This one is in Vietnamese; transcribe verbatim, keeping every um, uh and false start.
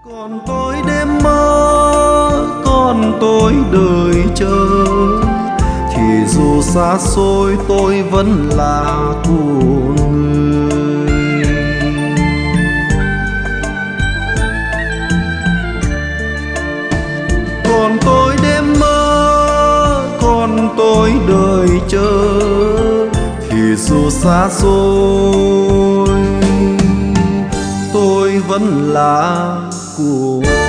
Còn tôi đêm mơ, còn tôi đợi chờ, thì dù xa xôi tôi vẫn là của người. Còn tôi đêm mơ, còn tôi đợi chờ, thì dù xa xôi tôi vẫn là của